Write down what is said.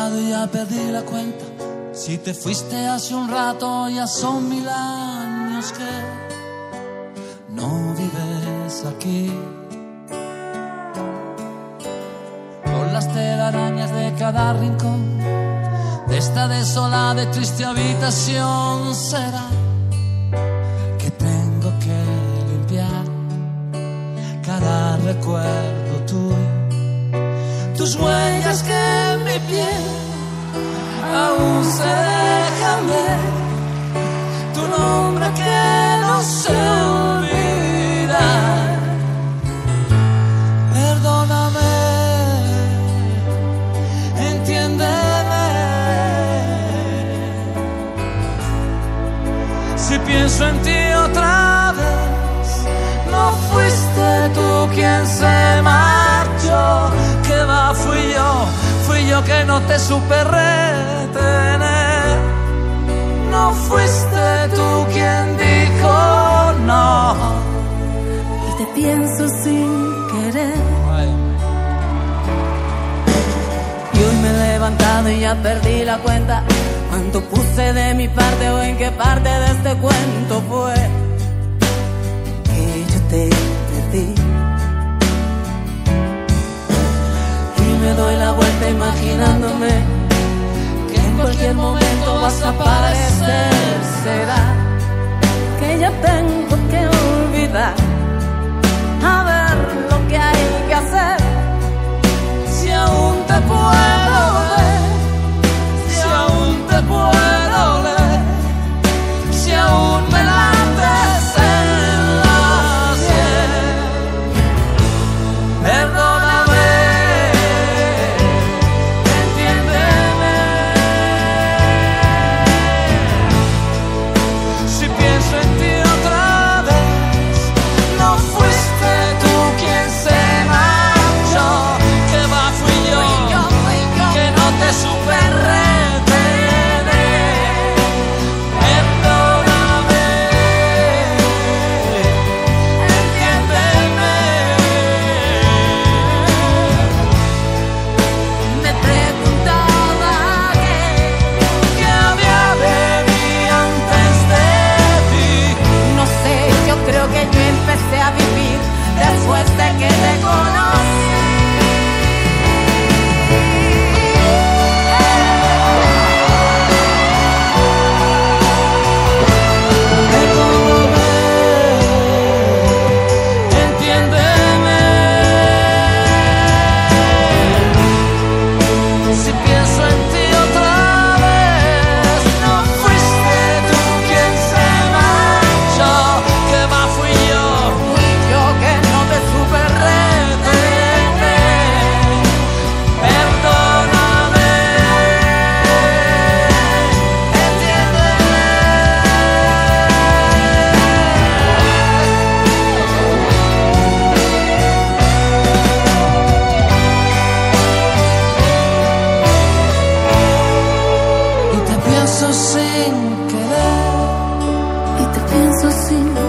levantado y ya perdí la cuenta. Si te fuiste hace un rato, ya son 1000 años que no vives aquí. Con las telarañas de cada rincón de esta desolada y triste habitación, será que tengo que limpiar cada recuerdo tuyo. Tus huellas que en mi piel aún se dejan ver, tu nombre que no se olvida. Perdóname, entiéndeme. Si pienso en ti otra vez, no fuiste tú quien se marchó. Que va, fui yo que no te supe retener. No fuiste tú quien dijo no. Y te pienso sin querer. Y hoy me he levantado y ya perdí la cuenta. ¿Cuánto puse de mi parte o en qué parte de este cuento fue que yo te perdí? Me doy la vuelta imaginándome que en cualquier momento vas a aparecer. Será que ya tengo que olvidar, a ver lo que hay que hacer. Si aún te puedo ver, si aún te puedo leer, si aún me lates en la sien. Perdóname, después de que te conocí. Entiéndeme. Si pienso en ti otra vez, no fuiste tú quien se marchó. Que va, fui yo que no te supe retener. Perdóname, entiéndeme. Y te pienso sin querer. Y te pienso sin